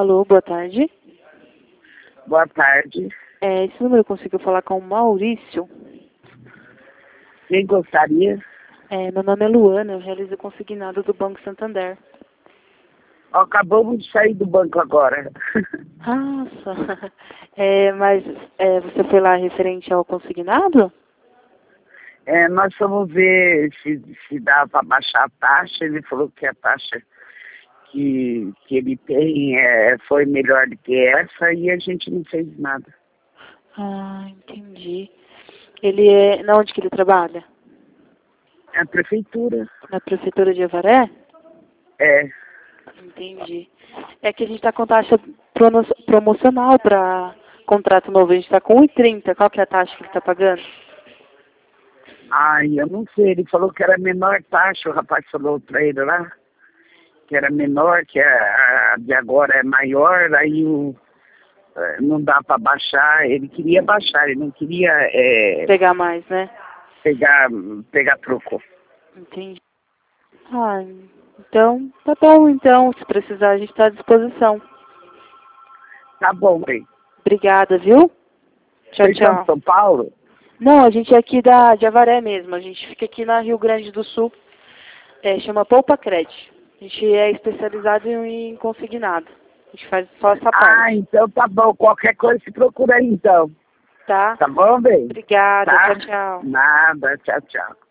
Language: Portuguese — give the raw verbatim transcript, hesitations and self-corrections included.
Alô, boa tarde. Boa tarde. É, esse número conseguiu falar com o Maurício? Quem gostaria? É, meu nome é Luana, eu realizo o consignado do Banco Santander. Acabamos de sair do banco agora. Nossa, é, mas é, você foi lá referente ao consignado? É, nós fomos ver se, se dá para baixar a taxa. Ele falou que a taxa que, que ele tem é, foi melhor do que essa e a gente não fez nada. Ah, entendi. Ele é... Na onde que ele trabalha? É a prefeitura. Na prefeitura de Avaré? É. Entendi. É que a gente está com taxa promo- promocional para contrato novo. A gente está com um e trinta. Qual que é a taxa que ele está pagando? Ai, eu não sei. Ele falou que era menor taxa. O rapaz falou para ele lá que era menor, que a, a de agora é maior. Aí o, não dá para baixar. Ele queria baixar, ele não queria é, Pegar mais, né? pegar, pegar troco. Entendi. Ah, então, tá bom, então. Se precisar, a gente está à disposição. Tá bom, bem. Obrigada, viu? Tchau, Vocês são de tchau. São Paulo? Não, a gente é aqui da, de Avaré mesmo. A gente fica aqui na Rio Grande do Sul. É, chama Poupa Cred. A gente é especializado em consignado. A gente faz só essa parte. Ah, então tá bom. Qualquer coisa se procura aí, então. Tá? Tá bom, bem? Obrigada. Tá? Tchau, tchau. Nada. Tchau, tchau.